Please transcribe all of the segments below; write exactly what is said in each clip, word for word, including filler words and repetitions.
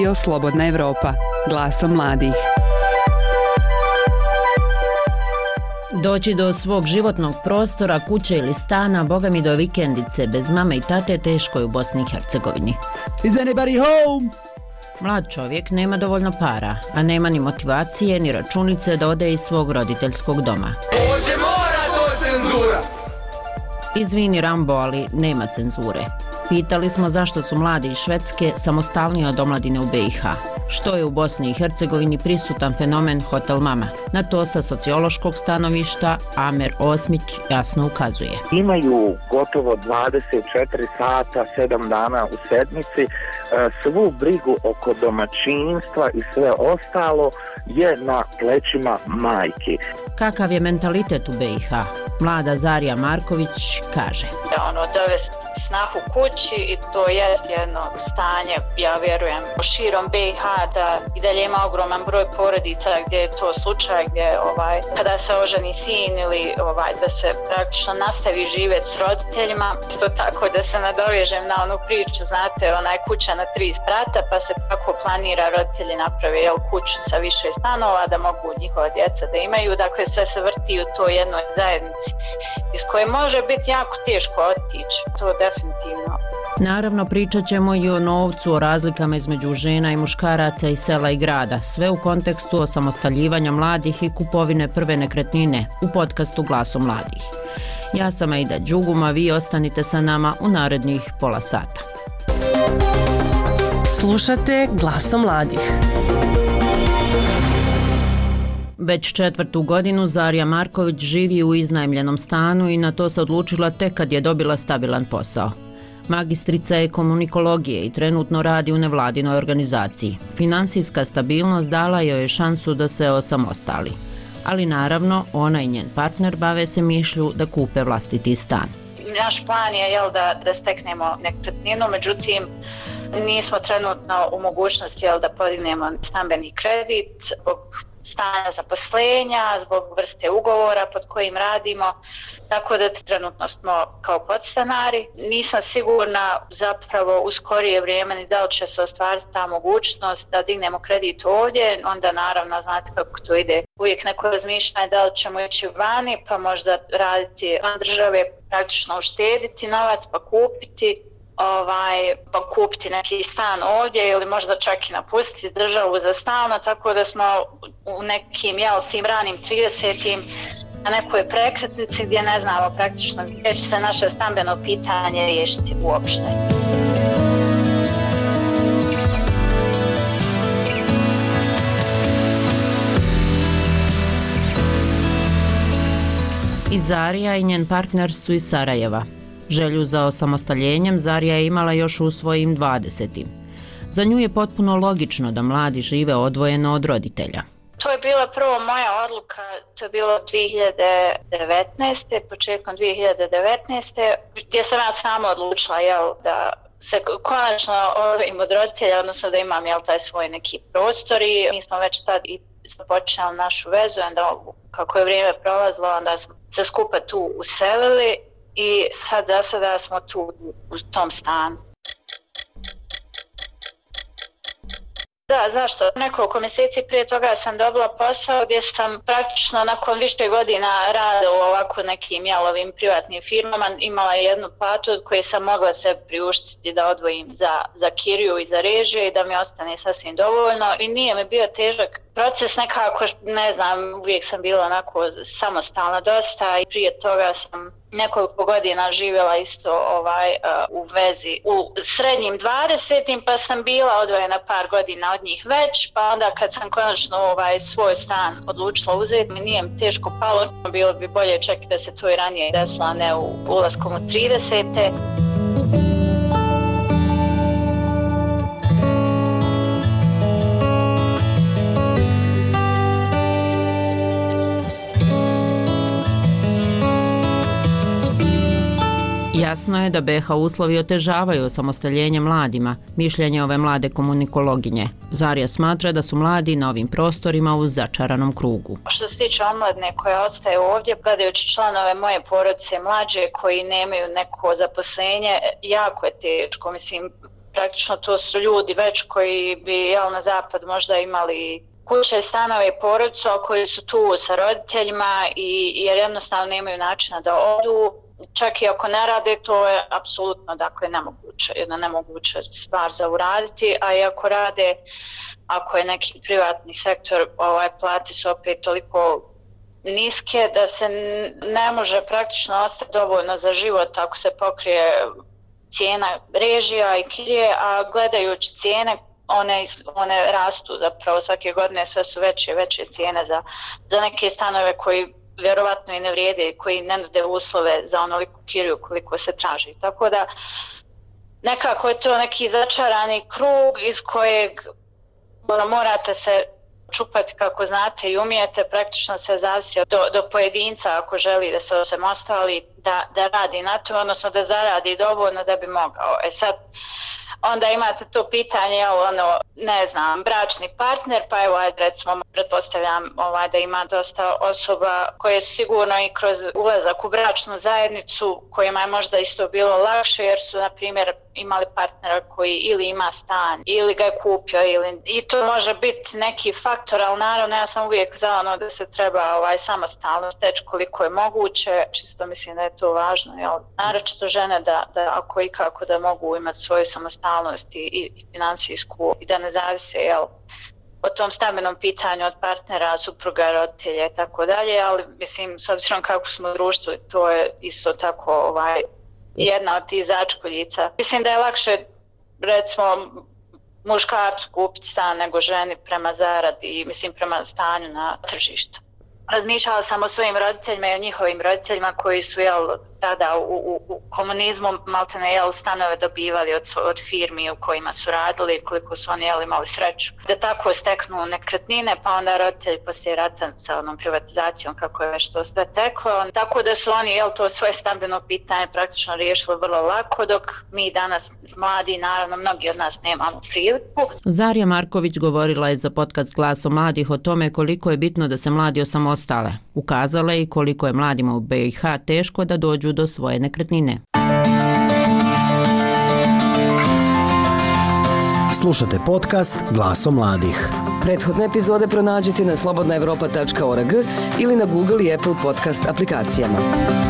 Radio Slobodna Evropa, glasom mladih. Doći do svog životnog prostora, kuće ili stana, boga mi do vikendice, bez mame i tate, teško je u Bosni i Hercegovini. Is anybody home? Mlad čovjek nema dovoljno para, a nema ni motivacije ni računice da ode iz svog roditeljskog doma. Ovdje mora doći cenzura! Izvini Rambo, ali nema cenzure. Pitali smo zašto su mladi iz Švedske samostalniji od omladine u B i H. Što je u Bosni i Hercegovini prisutan fenomen Hotel Mama? Na to sa sociološkog stanovišta Amer Osmić jasno ukazuje. Imaju gotovo dvadeset četiri sata, sedam dana u sedmici, svu brigu oko domaćinstva i sve ostalo je na plećima majki. Kakav je mentalitet u B i H? Mlada Zarija Marković kaže. Ono, dovesti snahu kući i to je jedno stanje, ja vjerujem, širom B i H da i dalje ima ogroman broj porodica gdje je to slučaj, gdje ovaj, kada se oženi sin ili ovaj, da se praktično nastavi živjeti s roditeljima. Isto tako da se nadovežem na onu priču, znate, onaj kuća na tri sprata, pa se tako planira, roditelji naprave jel, kuću sa više stanova da mogu njihova djeca da imaju. Dakle, sve se vrti u toj jednoj zajednici iz koje može biti jako teško otići. To definitivno. Naravno, pričat ćemo i o novcu, o razlikama između žena i muškaraca i sela i grada, sve u kontekstu osamostaljivanja mladih i kupovine prve nekretnine u podcastu Glasom mladih. Ja sam Aida Đuguma, vi ostanite sa nama u narednih pola sata. Slušate Glasom mladih. Već četvrtu godinu Zarija Marković živi u iznajmljenom stanu i na to se odlučila tek kad je dobila stabilan posao. Magistrica je komunikologije i trenutno radi u nevladinoj organizaciji. Finansijska stabilnost dala joj je šansu da se osamostali. Ali naravno, ona i njen partner bave se mišlju da kupe vlastiti stan. Naš plan je jel, da, da steknemo nekretninu, međutim nismo trenutno u mogućnosti jel, da podignemo stambeni kredit zbog stanja zaposlenja, zbog vrste ugovora pod kojim radimo, tako da trenutno smo kao podstanari. Nisam sigurna zapravo u skorije vrijeme ni da li će se ostvariti ta mogućnost da dignemo kredit ovdje, onda naravno znate kako to ide. Uvijek neko razmišljanje da li ćemo ići vani pa možda raditi van države, praktično uštediti novac pa kupiti. Ovaj, pa kupiti neki stan ovdje ili možda čak i napustiti državu za stalno, tako da smo u nekim jel, tim ranim tridesetim na nekoj prekretnici gdje ne znamo praktično gdje će se naše stambeno pitanje riješiti uopšte. I Zarija i njen partner su iz Sarajeva. Želju za osamostaljenjem Zarija je imala još u svojim dvadesetim. Za nju je potpuno logično da mladi žive odvojeno od roditelja. To je bila prvo moja odluka, to je bilo dvije hiljade devetnaeste. početkom dvije hiljade devetnaeste. gdje sam ja sama odlučila jel, da se konačno odvojim od roditelja, odnosno da imam jel, taj svoj neki prostor i mi smo već tad i započeli našu vezu, onda kako je vrijeme prolazilo, onda smo se skupa tu uselili. I sad za sada smo tu u tom stanu. Da, zašto? Nekoliko mjeseci prije toga sam dobila posao gdje sam praktično nakon više godina rada u ovako nekim jalovim privatnim firmama imala jednu platu od koje sam mogla se priuštiti da odvojim za, za kiriju i za režije i da mi ostane sasvim dovoljno. I nije mi bio težak proces, nekako, ne znam, uvijek sam bila onako samostalna dosta i prije toga sam nekoliko godina živjela isto ovaj uh, u vezi u srednjim dvadesetim pa sam bila odvojena par godina od njih već, pa onda kad sam konačno ovaj svoj stan odlučila uzeti, mi nije mi teško palo, bilo bi bolje čak da se to i ranije desilo, a ne u ulaskom u tridesete. Jasno je da B i H uslovi otežavaju osamostaljenje mladima, mišljenje ove mlade komunikologinje. Zarija smatra da su mladi na ovim prostorima u začaranom krugu. Što se tiče omladine koja ostaje ovdje, gledajući članove moje porodice mlađe koji nemaju neko zaposlenje, jako je teško. Mislim, praktično to su ljudi već koji bi jel, na zapad možda imali kuće, stanove i porodicu, a koji su tu sa roditeljima i jer jednostavno nemaju načina da odu. Čak i ako ne rade, to je apsolutno dakle, nemoguće, jedna nemoguća stvar za uraditi, a i ako rade, ako je neki privatni sektor, ovaj, plati su opet toliko niske da se ne može praktično ostati dovoljno za život ako se pokrije cijena režija i kirije, a gledajući cijene one, one rastu zapravo svake godine, sve su veće i veće cijene za, za neke stanove koji vjerovatno i ne vrijede i koji ne nude uslove za onoliku kiriju koliko se traži. Tako da nekako je to neki začarani krug iz kojeg ono, morate se čupati kako znate i umijete, praktično se zavisi do, do pojedinca ako želi da se osamostali, da, da radi na to, odnosno da zaradi dovoljno da bi mogao. E sad, onda imate to pitanje, ono, ne znam, bračni partner, pa evo, ajde, recimo, pretpostavljam ovaj, da ima dosta osoba koje su sigurno i kroz ulazak u bračnu zajednicu, kojima je možda isto bilo lakše, jer su, na primjer, imali partnera koji ili ima stan, ili ga je kupio, ili... i to može biti neki faktor, ali naravno ja sam uvijek za ono da se treba ovaj, samostalno steći koliko je moguće, čisto mislim da je to važno, jel? Naročito žene da, da ako i kako da mogu imati svoju samostalnost i, i financijsku i da ne zavise, jel, o tom stambenom pitanju od partnera, supruga, roditelja i tako dalje, ali mislim, s obzirom kako smo u društvu, to je isto tako ovaj, jedna od tih začkoljica. Mislim da je lakše, recimo, muškarcu kupiti stan nego ženi prema zaradi i mislim prema stanju na tržištu. Razmišljala sam o svojim roditeljima i o njihovim roditeljima koji su jel, tada u, u, u komunizmu maltene jel, stanove dobivali od, od firmi u kojima su radili, koliko su oni jel, imali sreću da tako steknu nekretnine, pa onda roditelji poslije rata sa onom privatizacijom kako je već to sve teklo. Tako da su oni jel, to svoje stambeno pitanje praktično riješili vrlo lako, dok mi danas mladi, naravno mnogi od nas nemamo priliku. Zarja Marković govorila je za podcast Glasom mladih o tome koliko je bitno da se mladi osamostale. Ukazala je i koliko je mladima u B i H teško da dođu do svoje nekretnine. Slušate podcast Glasom mladih. Prethodne epizode pronađite na slobodna evropa tačka org ili na Google i Apple podcast aplikacijama.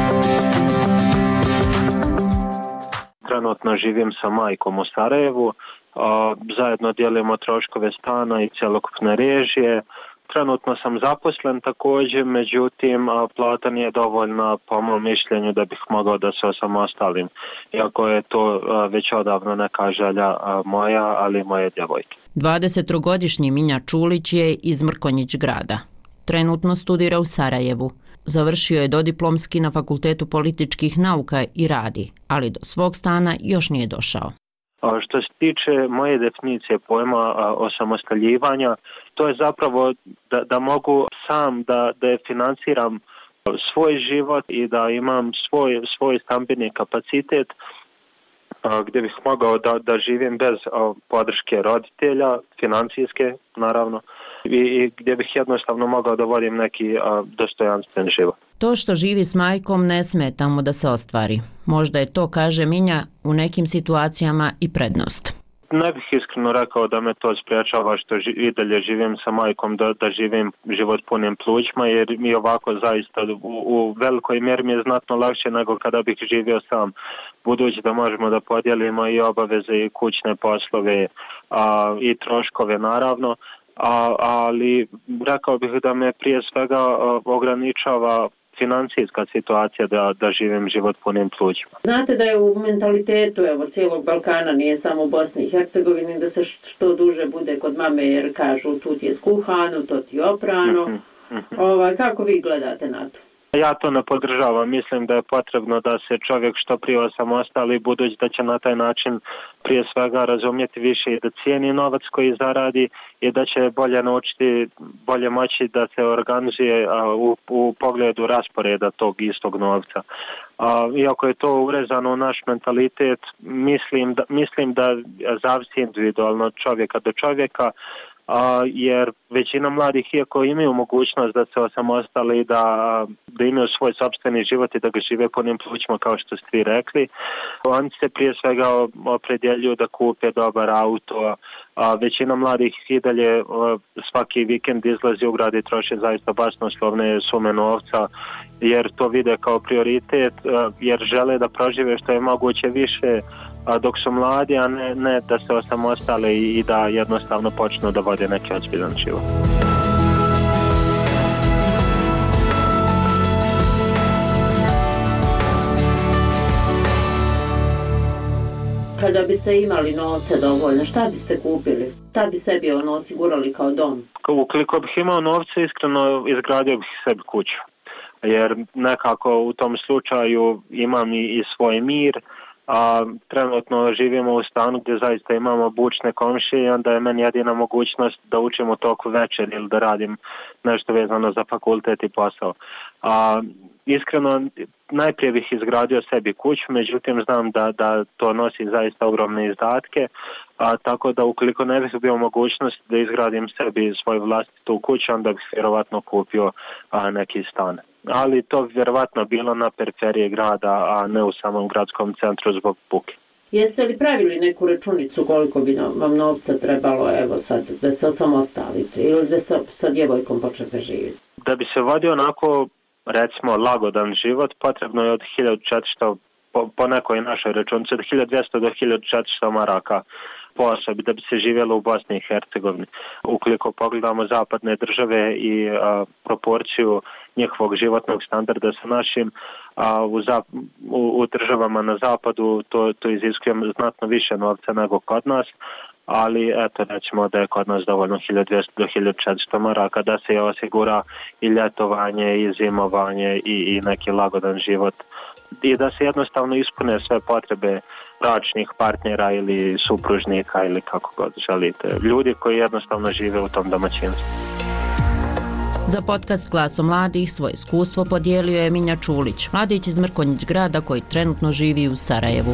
Trenutno živim sa majkom u Sarajevu, zajedno dijelimo troškove stana i cjelokupne režije. Trenutno sam zaposlen također, međutim plata nije dovoljna po mom mišljenju da bih mogao da se osamostalim, iako je to već odavno neka želja moja, ali moje djevojke. dvadesettrogodišnji Minja Čulić je iz Mrkonjić grada. Trenutno studira u Sarajevu. Završio je dodiplomski na Fakultetu političkih nauka i radi, ali do svog stana još nije došao. Što se tiče moje definicije pojma osamostaljivanja, to je zapravo da, da mogu sam da, da financiram svoj život i da imam svoj, svoj stambeni kapacitet gdje bih mogao da, da živim bez podrške roditelja, financijske naravno, i, i gdje bih jednostavno mogao da vodim neki dostojanstven život. To što živi s majkom ne smeta mu da se ostvari. Možda je to, kaže Minja, u nekim situacijama i prednost. Ne bih iskreno rekao da me to spriječava što ži, i dalje živim sa majkom, da, da živim život punim plućima, jer mi ovako zaista u, u velikoj mjeri mi je znatno lakše nego kada bih živio sam, budući da možemo da podijelimo i obaveze i kućne poslove a, i troškove naravno, a, ali rekao bih da me prije svega a, ograničava financijska situacija da, da živim život punim plućima. Znate da je u mentalitetu evo, cijelog Balkana, nije samo u Bosni i Hercegovini, da se što duže bude kod mame jer kažu tu ti je skuhano, to ti je oprano. Mm-hmm. Mm-hmm. Ovaj, kako vi gledate na to? Ja to ne podržavam. Mislim da je potrebno da se čovjek što prije osamostali, budući da će na taj način prije svega razumjeti više i da cijeni novac koji zaradi i da će bolje naučiti, bolje moći da se organizuje a, u, u pogledu rasporeda tog istog novca. A, iako je to urezano u naš mentalitet, mislim da, mislim da zavisi individualno od čovjeka do čovjeka. a, jer većina mladih, iako imaju mogućnost da se osamostale i da, da imaju svoj sopstveni život i da ga žive punim plućima, kao što ste vi rekli, oni se prije svega opredjeljuju da kupe dobar auto. A većina mladih i dalje svaki vikend izlazi u grad i troši zaista basnoslovne sume novca, jer to vide kao prioritet, jer žele da prožive što je moguće više dok su mladi, a ne, ne da se osamostale i, i da jednostavno počnu da vode neki ozbiljan život. Kada biste imali novce dovoljno, šta biste kupili? Šta bi sebi ono osigurali kao dom? Ukoliko bih imao novce, iskreno izgradio bih sebi kuću. Jer nekako u tom slučaju imam i, i svoj mir, a trenutno živimo u stanu gdje zaista imamo bučne komšije i onda je meni jedina mogućnost da učim u toku večer ili da radim nešto vezano za fakultet i posao. A, iskreno, najprije bih izgradio sebi kuću, međutim znam da, da to nosi zaista ogromne izdatke, a, tako da ukoliko ne bih bio mogućnost da izgradim sebi svoju vlastitu kuću, onda bih vjerovatno kupio a, neki stan. Ali to bi vjerovatno bilo na periferiji grada, a ne u samom gradskom centru zbog buke. Jeste li pravili neku računicu koliko bi vam novca trebalo, evo sad, da se osamostalite ili da sa, sa djevojkom počnete živjeti? Da bi se vodio onako, recimo, lagodan život, potrebno je od hiljadu četiristo, po, po nekoj našoj računici, od hiljadu dvjesto do hiljadu četiristo maraka po osobi da bi se živjelo u Bosni i Hercegovini. Ukoliko pogledamo zapadne države i a, proporciju njihovog životnog standarda sa našim, a u, zap, u, u državama na zapadu to, to iziskuje znatno više novca nego kod nas, ali eto, recimo da je kod nas dovoljno hiljadu dvjesto do hiljadu četiristo maraka da se osigura i ljetovanje i zimovanje i, i neki lagodan život i da se jednostavno ispune sve potrebe bračnih partnera ili supružnika ili kako god želite. Ljudi koji jednostavno žive u tom domaćinstvu. Za podcast Glasom mladih svoje iskustvo podijelio je Minja Čulić, mladić iz Mrkonjić grada koji trenutno živi u Sarajevu.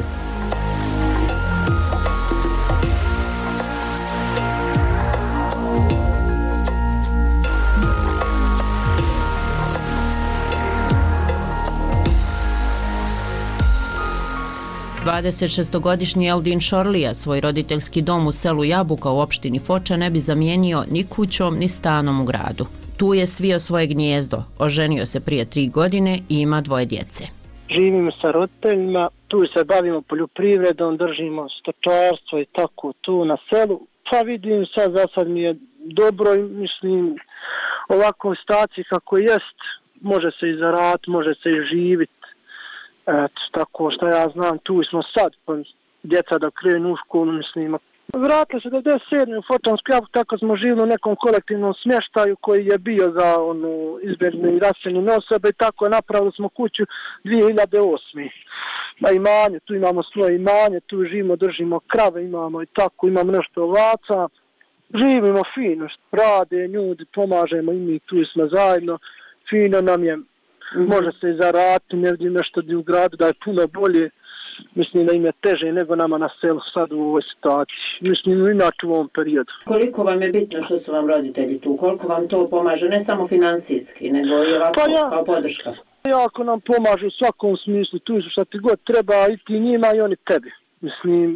dvadesetšestogodišnji Eldin Šorlija svoj roditeljski dom u selu Jabuka u opštini Foča ne bi zamijenio ni kućom ni stanom u gradu. Tu je svio svoje gnijezdo, oženio se prije tri godine i ima dvoje djece. Živimo sa roditeljima, tu se bavimo poljoprivredom, držimo stočarstvo i tako tu na selu. Pa vidim sad, za sad mi je dobro i mislim ovako staciji kako jest, može se i zaraditi, može se i živjeti. Eto, tako što ja znam, tu smo sad, pa djeca da krenu u školu, mislim. Vratili se do devedeset sedme u Fočansku Jabuku, tako smo živjeli u nekom kolektivnom smještaju koji je bio za onu izbježne i raseljene osobe i tako napravili smo kuću dvije hiljade osme. Na imanje, tu imamo svoje imanje, tu živimo, držimo krave, imamo i tako, imamo nešto ovaca. Živimo fino, rade ljudi, pomažemo i mi, tu smo zajedno, fino nam je. Može se i zaraditi, ne vidim nešto u gradu da je puno bolje. Mislim da im je teže nego nama na selu sad u ovoj situaciji. Mislim inače u ovom periodu. Koliko vam je bitno što su vam roditelji tu? Koliko vam to pomaže? Ne samo financijski, nego i ovako pa ja, kao podrška? Jako nam pomažu u svakom smislu. Tu su što ti god treba i ti njima i oni tebi. Mislim,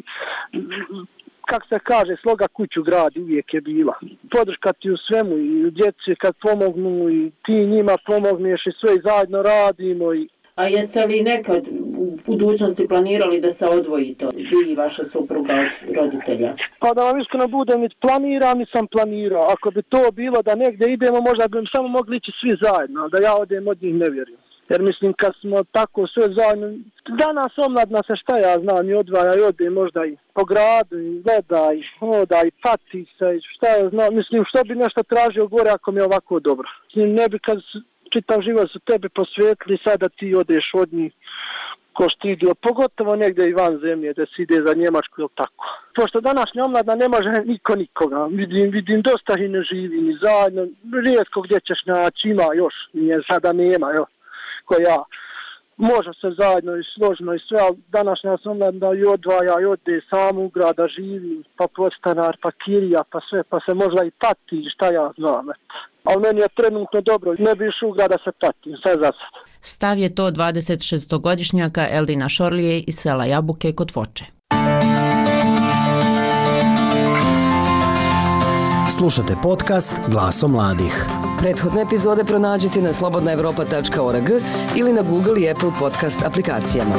kako se kaže, sloga kuću gradi uvijek je bila. Podrška ti u svemu i u djeci kad pomognu i ti njima pomogneš i sve i zajedno radimo. I... A jeste li nekad u budućnosti planirali da se odvojite, vi i vaša supruga od roditelja? Pa da vam iskreno budem, planiram, nisam planirao. Ako bi to bilo da negdje idemo, možda bi samo mogli ići svi zajedno, da ja odem od njih ne vjerujem. Jer mislim kad smo tako sve zajedno, danas omladna se šta ja znam i odvaja i ode možda i po gradu i gleda i hoda i pati se i šta ja znam. Mislim što bi nešto tražio gore ako mi je ovako dobro. Mislim ne bi kad čitav život su tebi posvijetili sad da ti odeš od njih ko što idio, pogotovo negdje i van zemlje da se ide za Njemačku ili tako. Pošto današnja omladna ne može niko nikoga, vidim, vidim dosta i ne živi ni zajedno, rijetko gdje ćeš naći, ima još, nije sada nema, jo. Ko ja. može se zajedno i složno i sve, ali današnja se omladina i odvaja i ode sam u grad da živi, pa podstanar, pa kirija, pa sve, pa se možda i pati, šta ja znam. Ali meni je trenutno dobro, ne bi išao u grad da se patim, sve za sad. Stav je to dvadesetšestogodišnjaka Eldina Šorlije iz sela Jabuke kod Foče. Slušate podcast Glasom mladih. Prethodne epizode pronađite na slobodna evropa tačka org ili na Google i Apple podcast aplikacijama.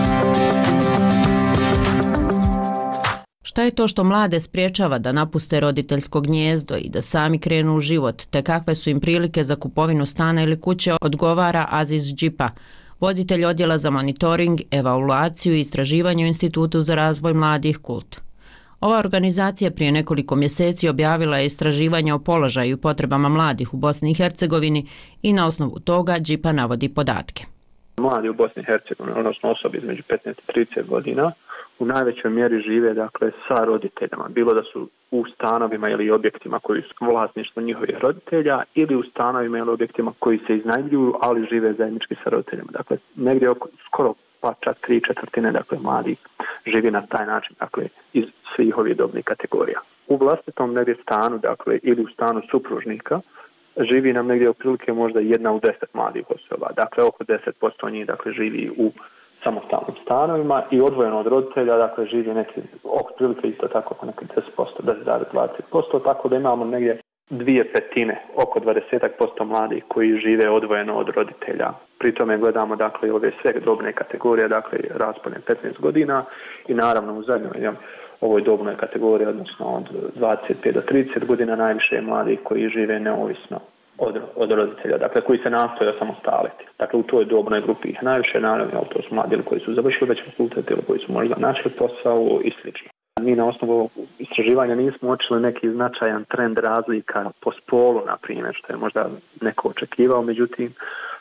Šta je to što mlade spriječava da napuste roditeljsko gnijezdo i da sami krenu u život, te kakve su im prilike za kupovinu stana ili kuće, odgovara Aziz Džipa, voditelj odjela za monitoring, evaluaciju i istraživanje u Institutu za razvoj mladih Kult. Ova organizacija prije nekoliko mjeseci objavila je istraživanje o položaju i potrebama mladih u Bosni i Hercegovini i na osnovu toga Džipa navodi podatke. Mladi u Bosni i Hercegovini, odnosno osobi između petnaest i trideset godina, u najvećoj mjeri žive dakle sa roditeljima, bilo da su u stanovima ili objektima koji su vlasništvo njihovih roditelja ili u stanovima ili objektima koji se iznajmljuju, ali žive zajednički sa roditeljima. Dakle, negdje oko skoro pa čak tri četvrtine dakle mladih živi na taj način, dakle iz svih ovih dobnih kategorija. U vlastitom negdje stanu, dakle ili u stanu supružnika, živi nam negdje otprilike možda jedna u deset mladih osoba. Dakle, oko deset posto njih dakle živi u samostalnim stanovima i odvojeno od roditelja, dakle živi neki oko prilike isto tako oko neki deset posto, deset zarez dvadeset posto, tako da imamo negdje dvije petine, oko dvadeset posto mladih koji žive odvojeno od roditelja. Pri tome gledamo dakle ove sve dobne kategorije, dakle raspone petnaest godina i naravno u zadnjoj ovoj dobnoj kategoriji, odnosno od dvadeset pet do trideset godina, najviše je mladih koji žive neovisno od, od roditelja, dakle koji se nastoje osamostaliti. Dakle u toj dobnoj grupi ih najviše, naravno, to su mladi koji su završili već fakultet ili koji su možda našli posao i slično. Mi na osnovu ovog istraživanja nismo uočili neki značajan trend razlika po spolu, na primjer, što je možda neko očekivao, međutim,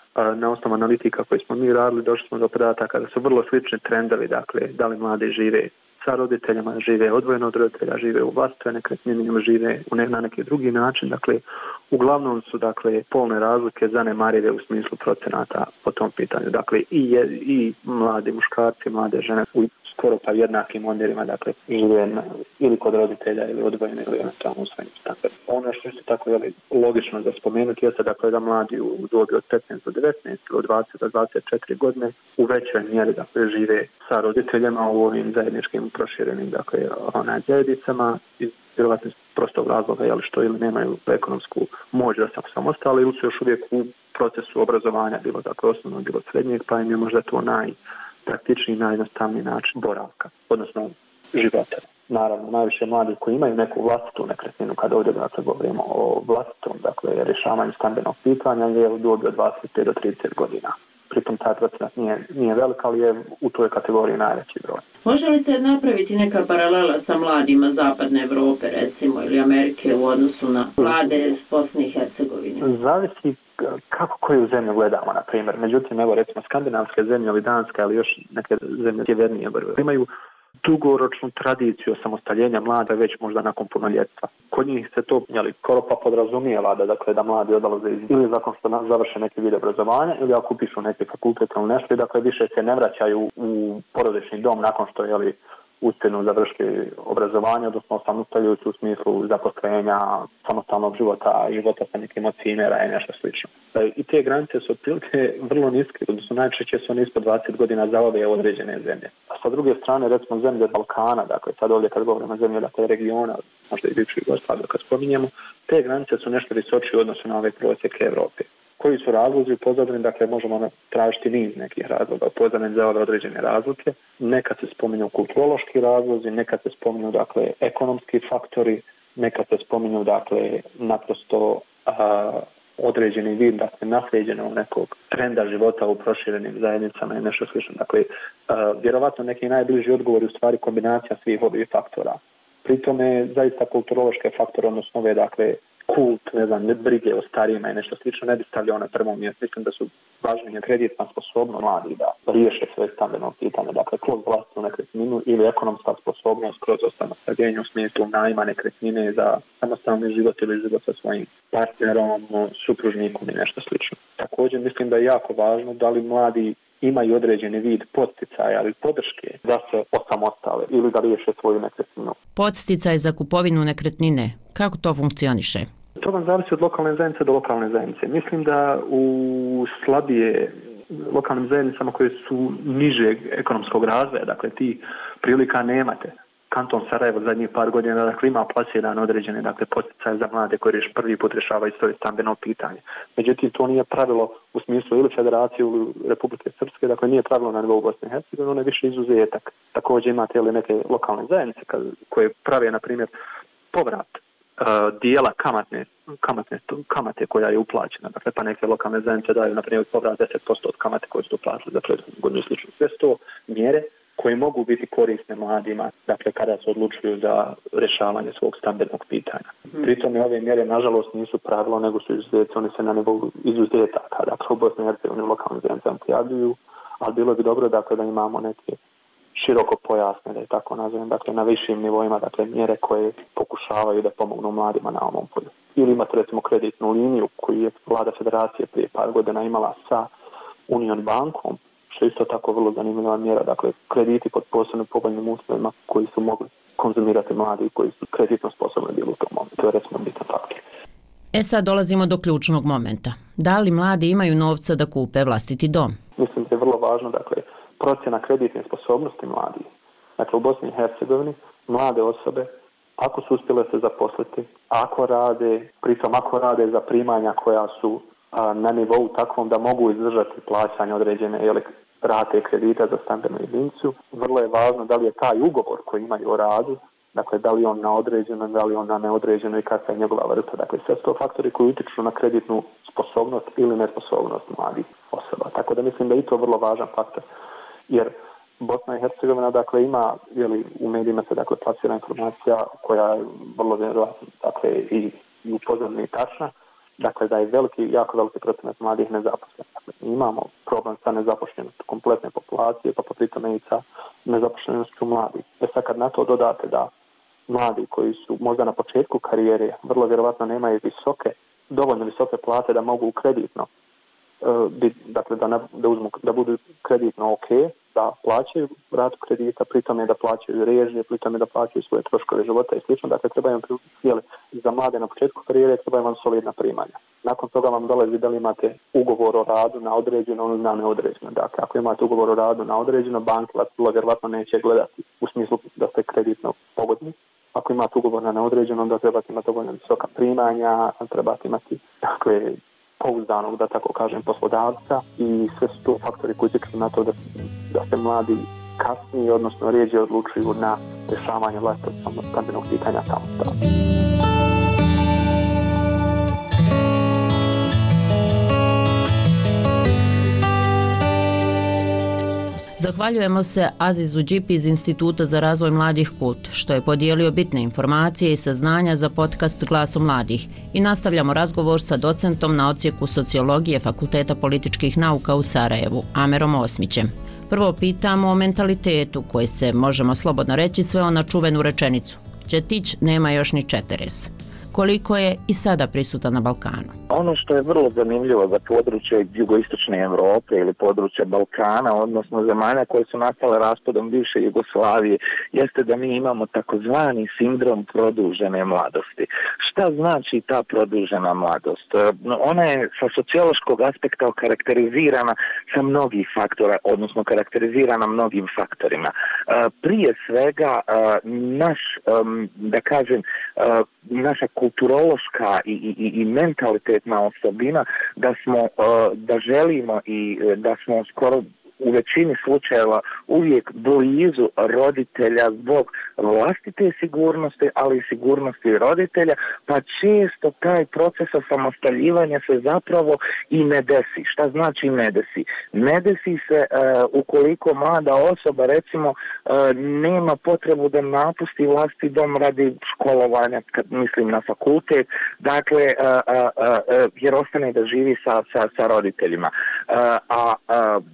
na osnovu analitika koje smo mi radili, došli smo do podataka da su vrlo slični trendovi, dakle, da li mladi žive sa roditeljima, žive odvojeno od roditelja, žive u vlastitoj nekretnini ili žive na neki drugi način, dakle, uglavnom su, dakle, polne razlike zanemarive u smislu procenata po tom pitanju, dakle, i, je, i mladi muškarci, mlade žene u skoro pa jednakim omjerima, dakle, žive na, ili kod roditelja ili odvojeno ili eventualno u svojim standardima. Ono što je tako jeli, logično za spomenuti jeste dakle, da mladi u dobi od petnaest do devetnaest ili od dvadeset do dvadeset četiri godine u većoj mjeri dakle, žive sa roditeljima u ovim zajedničkim proširenim dakle, onaj, zajednicama iz vjerovatno prostog razloga jeli, što ili nemaju ekonomsku moć da se samostali ili su još uvijek u procesu obrazovanja, bilo dakle osnovno, bilo srednjeg, pa im je možda to naj praktični i najjednostavniji način boravka, odnosno života. Naravno, najviše mladih koji imaju neku vlastitu nekretninu, kada ovdje dakle, govorimo o vlastitom dakle, rješavanju stambenog pitanja, je u dobi od dvadeset pet do trideset godina. Pritom taj procenat nije, nije velik, ali je u toj kategoriji najveći broj. Može li se napraviti neka paralela sa mladima Zapadne Evrope, recimo, ili Amerike u odnosu na mlade iz Bosne i Hercegovine? Zavisi kako koju zemlju gledamo, na primjer. Međutim, evo recimo skandinavske zemlje ili danske, ali još neke zemlje sjevernije imaju dugoročnu tradiciju osamostaljenja mlada već možda nakon punoljetstva. Kod njih se to jeli, skoro pa podrazumijeva da, dakle, da mladi odlaze iz ili zakon što završe neki vid obrazovanja ili ako upišu neki fakultet ili nešto, dakle više se ne vraćaju u porodični dom nakon što jeli, uspjenu završiti obrazovanje, odnosno osamostaljuju se u smislu zaposlenja, samostalnog života, života sa nekim od cimera i nešto slično. I te granice su otprilike vrlo niske, odnosno najčešće su one ispod dvadeset godina za ove određene zemlje. A sa druge strane, recimo zemlje Balkana, dakle sad ovdje kad govorimo zemlje dakle, regiona, možda i bivši Jugoslaviju kad spominjemo, te granice su nešto visočije u odnosu na ove prosjeke Evrope. Koji su razlozi u pozadini, dakle možemo tražiti niz nekih razloga u pozadini za ove određene razlike. Nekad se spominju kulturološki razlozi, nekad se spominju dakle ekonomski faktori, nekad se spominju dakle naprosto a, određeni vid dakle nasljeđenog nekog trenda života u proširenim zajednicama i nešto slično. Dakle, a, vjerovatno neki najbliži odgovor je u stvari kombinacija svih ovih faktora. Pritome zaista kulturološke faktore, odnosno ove dakle kult, ne znam, ne brige o starijima i nešto slično, ne bi stavljao na prvom mjestu. Mislim da su važnije kreditna sposobnost mladih da riješe svoje stambeno pitanje, dakle kroz vlastnu nekretninu ili ekonomska sposobnost kroz osamostaljenje u smislu najma nekretnine za samostalni život ili život sa svojim partnerom, supružnikom i nešto slično. Također mislim da je jako važno da li mladi imaju određeni vid podsticaja ili podrške da se osamostale ili da riješe svoju nekretninu. Podsticaj za kupovinu nekretnine, kako to funkcioniše? To vam zavisi od lokalne zajednice do lokalne zajednice. Mislim da u slabije lokalnim zajednicama koje su nižeg ekonomskog razvoja, dakle ti prilika nemate. Kanton Sarajevo zadnjih par godina dakle, ima plasirane određene dakle, posticaje za mlade koji reš, prvi put rješavaju svoje stambeno pitanje. Međutim, to nije pravilo u smislu ili Federacije ili Republike Srpske, dakle nije pravilo na nivou Bosne i Hercegovine, ono je više izuzetak. Također imate ili neke lokalne zajednice koje prave, na primjer, povrat uh, dijela kamatne, kamatne, kamate koja je uplaćena. Dakle, pa neke lokalne zajednice daju, na primjer, povrat deset posto od kamate koje su uplatili za prethodnu godinu i slično. Sve sto mjere koje mogu biti korisne mladima, dakle kada se odlučuju za rješavanje svog stambenog pitanja. Pritom ove mjere, nažalost, nisu pravilo, nego su izuzetci, oni se na nivou izuzetaka, dakle u Bosni i Hercegovini lokalnim zajednicama prijavljuju, ali bilo bi dobro dakle, da imamo neke široko pojasne, da je tako nazovem, dakle na višim nivoima, dakle mjere koje pokušavaju da pomognu mladima na ovom polju. Ili imate recimo kreditnu liniju koju je vlada Federacije prije par godina imala sa Union bankom, što je isto tako vrlo zanimljiva mjera, dakle krediti pod posebno povoljnim uslovima koji su mogli konzumirati mladi i koji su kreditno sposobni bili u tom momentu. To je recimo bitan faktor. E sad dolazimo do ključnog momenta. Da li mladi imaju novca da kupe vlastiti dom? Mislim da je vrlo važno, dakle, procjena kreditne sposobnosti mladih. Dakle, u Bosni i Hercegovini mlade osobe, ako su uspjele se zaposliti, ako rade, pritom ako rade za primanja koja su a, na nivou takvom da mogu izdržati plaćanje određene jeli, rate kredita za stambenu jedinicu, vrlo je važno da li je taj ugovor koji imaju o radu, dakle da li on na određeno, da li on na neodređeno i kakva je njegova vrsta. Dakle, sve su to faktori koji utječu na kreditnu sposobnost ili nesposobnost mladih osoba. Tako da mislim da je i to vrlo važan faktor. Jer Bosna i Hercegovina dakle ima, jeli, u medijima se dakle plasira informacija koja je vrlo vjerojatno dakle i, i upozorna i tačna, dakle da je veliki, jako veliki procenat mladih nezaposlenih. Dakle, imamo problem sa nezaposlenošću kompletne populacije, pa po tome i sa nezaposlenošću mladih. E sad kad na to dodate da mladi koji su možda na početku karijere vrlo vjerojatno nemaju visoke, dovoljno visoke plate da mogu kreditno, uh, bit, dakle da, ne, da, uzmu, da budu kreditno ok, da plaćaju ratu kredita, pritom je da plaćaju režije, pritom je da plaćaju svoje troškove života i slično. Dakle, treba im jeli, za mlade na početku karijere treba vam solidna primanja. Nakon toga vam dolazi da li imate ugovor o radu na određeno ili na neodređeno. Dakle, ako imate ugovor o radu na određeno, banka vas vjerojatno neće gledati u smislu da ste kreditno pogodni. Ako imate ugovor na neodređeno, onda trebate imati dovoljno visoka primanja, trebate imati dakle, pouzdanog, da tako kažem, poslodavca i sve su to faktori koji utječu na to da, da se mladi kasnije, odnosno rijeđe odlučuju na rješavanje vlastitog stambenog pitanja tamo. Zahvaljujemo se Azizu Đipi iz Instituta za razvoj mladih Kult, što je podijelio bitne informacije i saznanja za podcast Glasom mladih i nastavljamo razgovor sa docentom na odsjeku sociologije Fakulteta političkih nauka u Sarajevu, Amerom Osmićem. Prvo pitamo o mentalitetu koji se, možemo slobodno reći, sveo na čuvenu rečenicu. Četić nema još ni četeres. Koliko je i sada prisutan na Balkanu? Ono što je vrlo zanimljivo za područje jugoistočne Europe ili područje Balkana, odnosno zemalja koje su nastale raspadom bivše Jugoslavije, jeste da mi imamo takozvani sindrom produžene mladosti. Šta znači ta produžena mladost? Ona je sa sociološkog aspekta okarakterizirana sa mnogih faktora, odnosno karakterizirana mnogim faktorima. Prije svega, naš, da kažem, naša kulturološka i, i, i mentalitetna osobina da smo, da želimo i da smo skoro u većini slučajeva uvijek blizu roditelja zbog vlastite sigurnosti, ali i sigurnosti roditelja, pa često taj proces osamostaljivanja se zapravo i ne desi. Šta znači ne desi? Ne desi se uh, ukoliko mlada osoba recimo uh, nema potrebu da napusti vlastiti dom radi školovanja, kad mislim na fakultet, dakle, uh, uh, uh, jer ostane da živi sa, sa, sa roditeljima. Uh, a uh,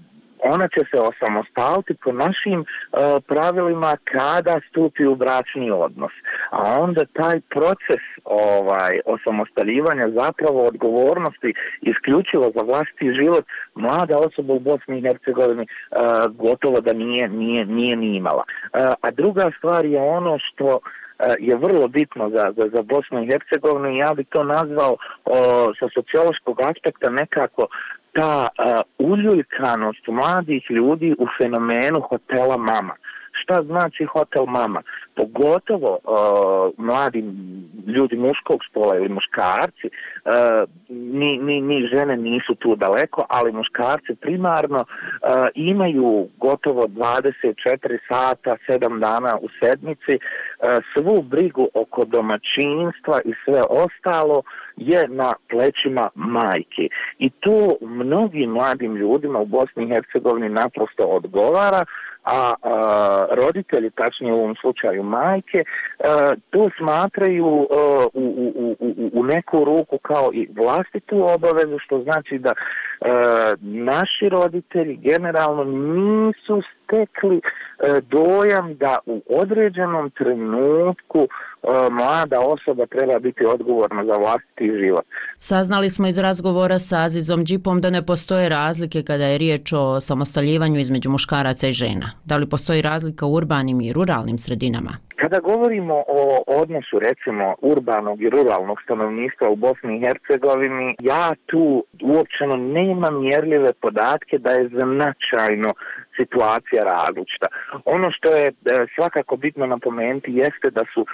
ona će se osamostaliti po našim uh, pravilima kada stupi u bračni odnos. A onda taj proces ovaj, osamostaljivanja, zapravo odgovornosti isključivo za vlastiti život, mlada osoba u Bosni i Hercegovini uh, gotovo da nije, nije, nije ni imala. Uh, a druga stvar je ono što je vrlo bitno za, za, za Bosnu i Hercegovinu i ja bi to nazvao o, sa sociološkog aspekta nekako ta a, uljuljkanost mladih ljudi u fenomenu hotela mama. Šta znači hotel mama? Pogotovo uh, mladi ljudi muškog spola ili muškarci, uh, ni, ni, ni žene nisu tu daleko, ali muškarci primarno uh, imaju gotovo dvadeset četiri sata, sedam dana u sedmici, uh, svu brigu oko domaćinstva i sve ostalo je na plećima majke. I to mnogim mladim ljudima u Bosni i Hercegovini naprosto odgovara, a, a roditelji, tačnije u ovom slučaju majke, a, to smatraju a, u, u, u, u neku ruku kao i vlastitu obavezu, što znači da a, naši roditelji generalno nisu stekli a, dojam da u određenom trenutku a, mlada osoba treba biti odgovorna za vlastiti život. Saznali smo iz razgovora sa Azizom Džipom da ne postoje razlike kada je riječ o samostaljivanju između muškaraca i žena. Da li postoji razlika u urbanim i ruralnim sredinama? Kada govorimo o odnosu, recimo, urbanog i ruralnog stanovništva u Bosni i Hercegovini, ja tu uopćeno nemam mjerljive podatke da je značajno situacija različita. Ono što je svakako bitno napomenuti jeste da su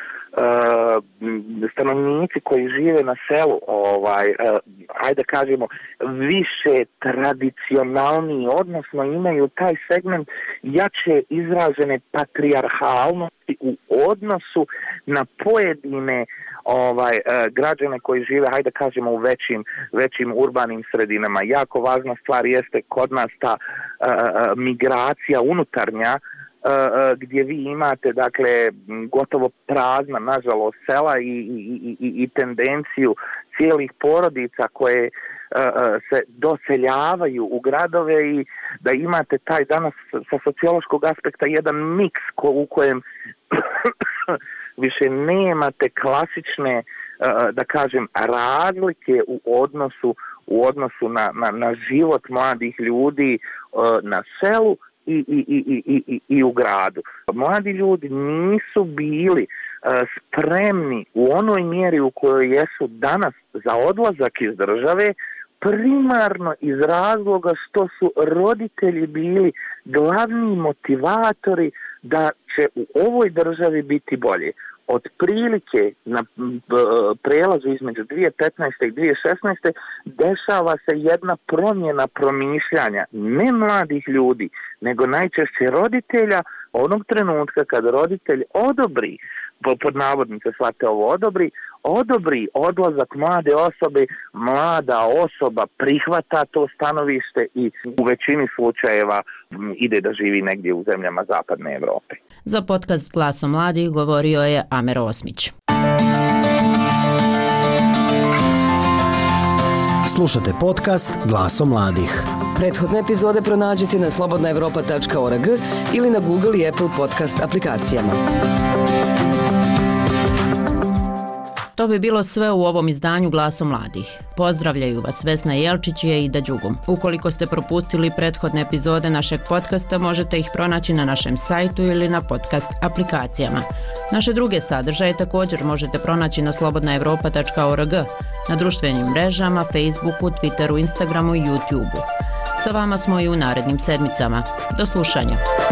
uh, stanovnici koji žive na selu, ovaj, uh, ajde kažemo, više tradicionalni, odnosno imaju taj segment jače izražene patrijarhalnosti u odnosu na pojedine ovaj uh, građane koji žive, hajde kažemo, u većim, većim urbanim sredinama. Jako važna stvar jeste kod nas ta uh, migracija unutarnja, uh, uh, gdje vi imate, dakle, gotovo prazna, nažalost, sela i, i, i, i tendenciju cijelih porodica koje uh, se doseljavaju u gradove i da imate taj danas sa sociološkog aspekta jedan miks ko, u kojem više nemate klasične, da kažem, razlike u odnosu u odnosu na, na, na život mladih ljudi na selu i, i, i, i, i, i u gradu. Mladi ljudi nisu bili spremni u onoj mjeri u kojoj jesu danas za odlazak iz države, primarno iz razloga što su roditelji bili glavni motivatori da će u ovoj državi biti bolje. Otprilike na prelazu između dvije tisuće petnaeste i dvije tisuće šesnaeste dešava se jedna promjena promišljanja ne mladih ljudi, nego najčešće roditelja onog trenutka kad roditelj odobri, pod navodnice shvate ovo odobri, odobri odlazak mlade osobe, mlada osoba prihvata to stanovište i u većini slučajeva ide da živi negdje u zemljama zapadne Evrope. Za podcast Glasom mladih govorio je Amer Osmić. Slušate podcast Glasom mladih. Prethodne epizode pronađite na slobodna evropa tačka org ili na Google i Apple podcast aplikacijama. To bi bilo sve u ovom izdanju Glasom mladih. Pozdravljaju vas Vesna Jelčić i Eida Đugum. Ukoliko ste propustili prethodne epizode našeg podcasta, možete ih pronaći na našem sajtu ili na podcast aplikacijama. Naše druge sadržaje također možete pronaći na slobodna evropa tačka org, na društvenim mrežama, Facebooku, Twitteru, Instagramu i YouTubeu. Sa vama smo i u narednim sedmicama. Do slušanja.